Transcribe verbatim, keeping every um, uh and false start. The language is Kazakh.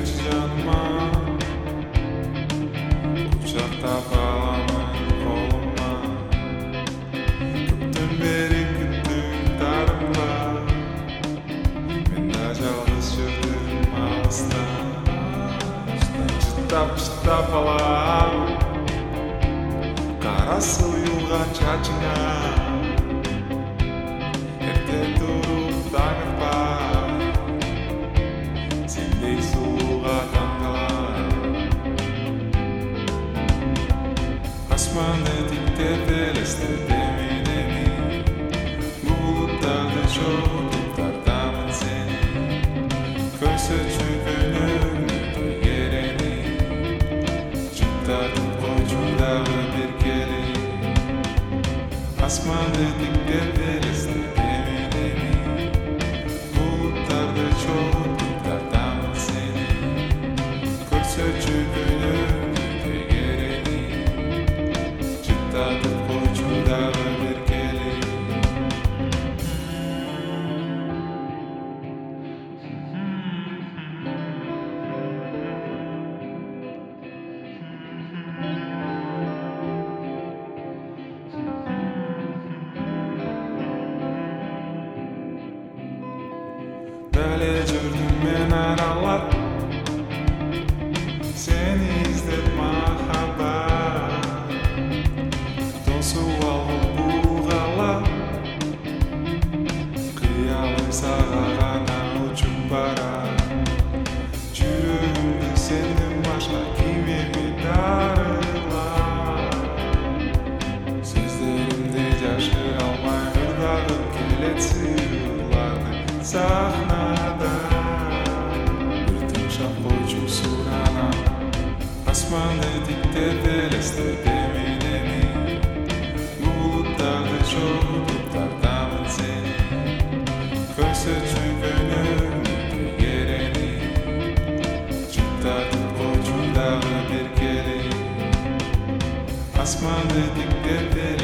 келші жаныма, құшақтап аламын қолыма. Көптен бері күттің тарыма, мен да жалғыз жүрдім алыста. Жыттап-жыттап алам қарасы ұйылған шашыңа. Ерте тұрып таң атпа, сендей сұлуға таңғалам. Аспанды тіктеп елесті деме-деме, бұлттарды жортып тартамын сені. Көрсетші күніңді ерені, жұттатып қойшудағы бір келі. Аспанды тіктеп елесті деме-деме, бұлттарды жортып тартамын сені. Көрсетші күніңді ерені, жұттатып қойшудағы бір келі. Дәле жүрдім мен аралап, сені іздеп махаббат. Тосып алып бұғалап, қиялым саған ғана ұшып барар. Жүрегімді сенің башқа кимеме дарылар. Сөздерімде жашыра алмай ырдағым келеді сырларды сахнада. Бір тыңшап қойшы сұрана, аспанды тіктеп елесті деме-деме, бұлттарды жортып тартамын сені. Көрсетші күніңді ерені, жұттатып қойшудағы бір келі. Аспанды тіктеп